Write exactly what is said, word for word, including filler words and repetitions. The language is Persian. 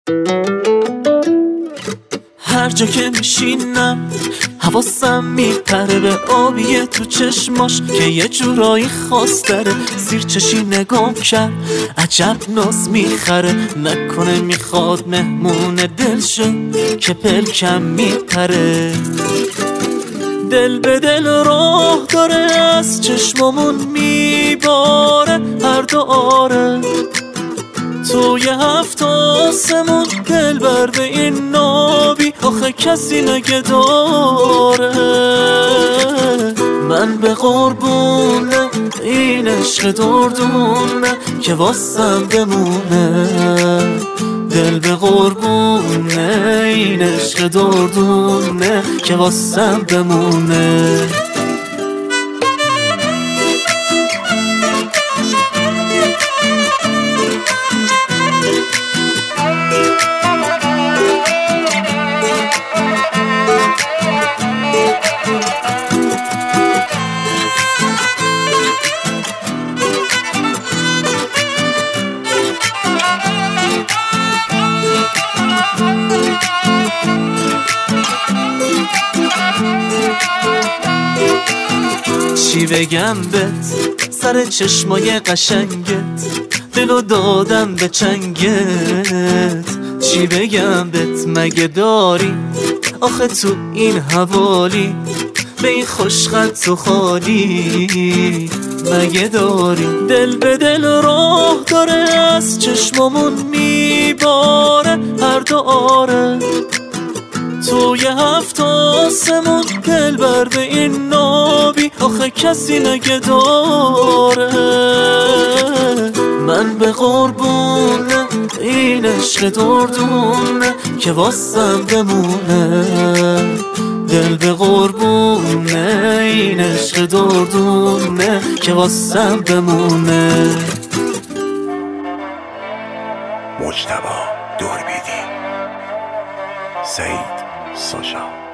هر جا که میشینم حواسم میپره به آبیه تو چشماش که یه جورایی خاص داره. زیر چشی نگام کرد عجب ناز میخره، نکنه میخواد مهمون دل شه که پلکم میپره. دل به دل راه داره از چشمامون میباره هر دو آره. توی هفت آسمون دل بر به این نابی آخه کسی نگه داره. من به قربونه این عشق دردونه که واسم بمونه. دل به قربونه این عشق دردونه که واسم بمونه. چی بگم بهت سر چشمای قشنگت، دلو دادم به چنگت. چی بگم بهت مگه داری آخه تو این حوالی به این خوشخط و خالی مگه داری. دل به دل راه داره از چشمامون میباره هر دو آره. توی هفت آسمون دل بر به این نابی آخه کسی نگه داره. من به قربونه این عشق دردونه که واسم بمونه. دل به قربونه این عشق دردونه که واسم بمونه. مجتبی دوربیدی، سعید سوشا.